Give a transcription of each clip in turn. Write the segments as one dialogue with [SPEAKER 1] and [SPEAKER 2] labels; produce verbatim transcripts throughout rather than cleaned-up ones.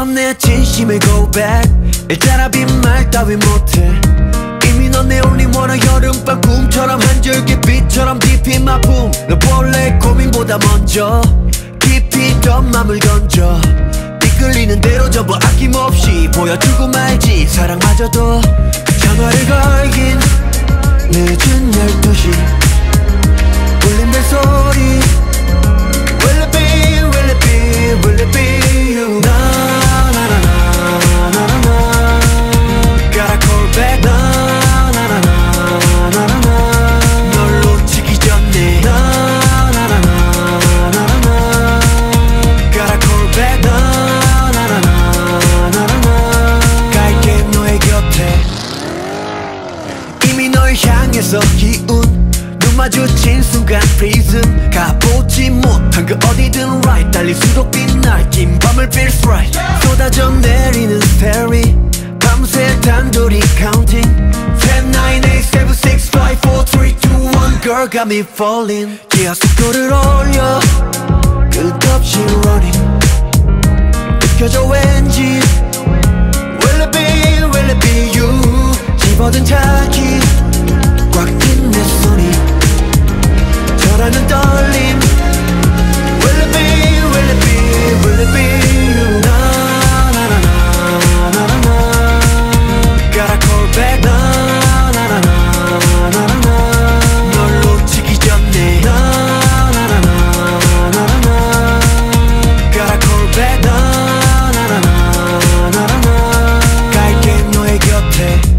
[SPEAKER 1] 넌 내 진심의 고백 일자라 빈말 따위 못해 이미 넌 내 only one 여름밤 꿈처럼 한 줄기 빛처럼 deep in my boom 너 본래 고민보다 먼저 깊이 더 맘을 건져 이끌리는 대로 전부 아낌없이 보여주고 말지 사랑마저도 전화를 걸긴 늦은 열두 시 울린 벨소리 Will it be, will it be, will it be you 나 나 나 나 나 나 나 Gotta call back 나 나 나 나 나 나 나 널 놓치기 전에 나 나 나 나 나 나 나 Gotta call back 나 나 나 나 나 나 나 갈게 너의 곁에 이미 널 향해서 기운 마주친 순간 프리즘 가보지 못한 그 어디든 right 달릴수록 빛날 긴 밤을 feels right 쏟아져 내리는 스테리 밤새 단둘이 counting ten, nine, eight, seven, six, five, four, three, two, one Girl got me falling 기어 속도를 올려 끝없이 running 느껴져 왠지 Will it be, will it be you 집어든 자기 꽉 낀 내 손이 저라는 떨림 Will it be, will it be, will it be you 나 나 나 나 나 나 나 Gotta call back 나 나 나 나 나 나 나 널 놓치기 전에 나 나 나 나 나 나 나 Gotta call back 나 나 나 나 나 나 나 갈게 너의 곁에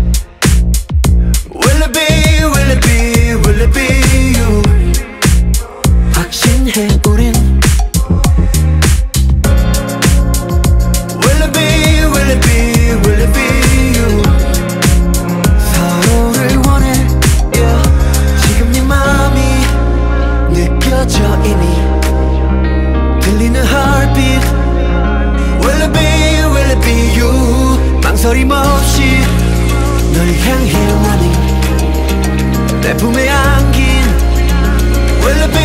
[SPEAKER 1] Will it be, will it be, will it be you 확신해 우린 Will it be, will it be, will it be you 서로를 원해 yeah. 지금 네 맘이 느껴져 이미 들리는 heartbeat Will it be, will it be you 망설임 없이 널 향해 running 내 품에 안긴 Will it be